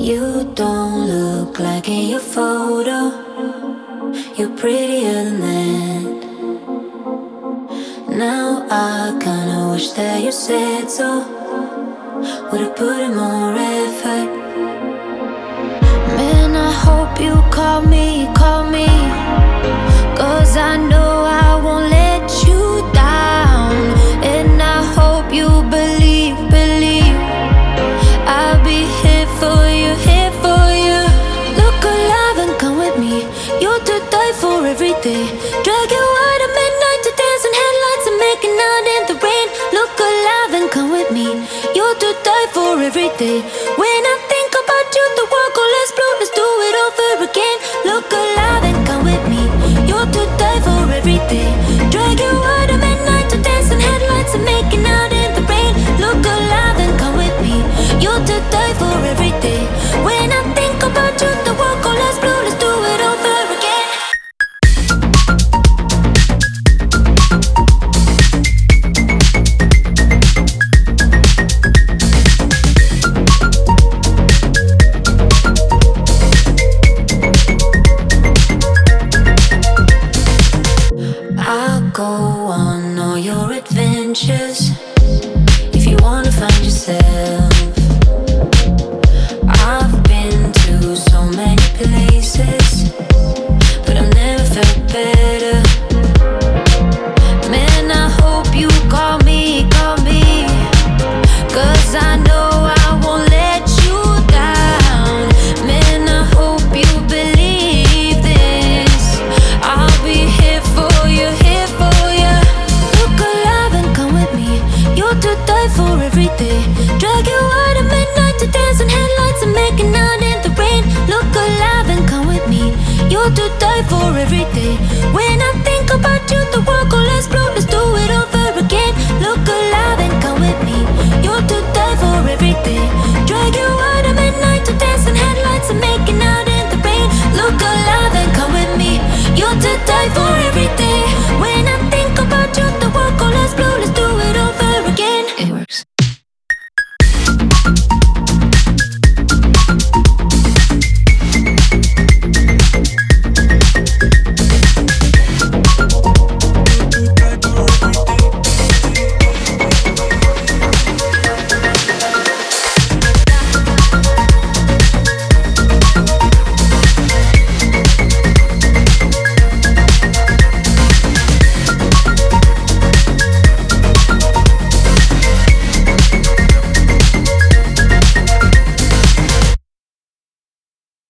You don't look like in your photo. You're prettier than that. Now I kinda wish that you said so. Would've put in more effort. Man, I hope you call me, call me. 'Cause I know I won't let you down. And I hope you believe, believe I'll be here for you, here for you. Look alive and come with me. You're to die for every day. Drag you out at midnight to dance in headlights and making out in the rain. Look alive and come with me. You're to die for every day. When I think about you, the world goes less blue. Let's do it over again. Look alive and come with me. You're to die for every day. Drag you out at midnight to dance in headlights and making out in the rain. Look alive and come with me. You're to die for every day. When I think about you, the world goes less blue. Let's do it over again. I'll go on all your adventures if you wanna find yourself. I've been to so many places, but I've never felt better. Man, I hope you call me, call me. 'Cause I know I won't let you down. Man, I hope you believe this. I'll be here for you, here for you. Look alive and come with me. You're to die for every day. Drag you out at midnight to dance in headlights and making out in the rain. Look alive and come with me. You're to die for every day. When I think about you, the world goes less blue. Let's do it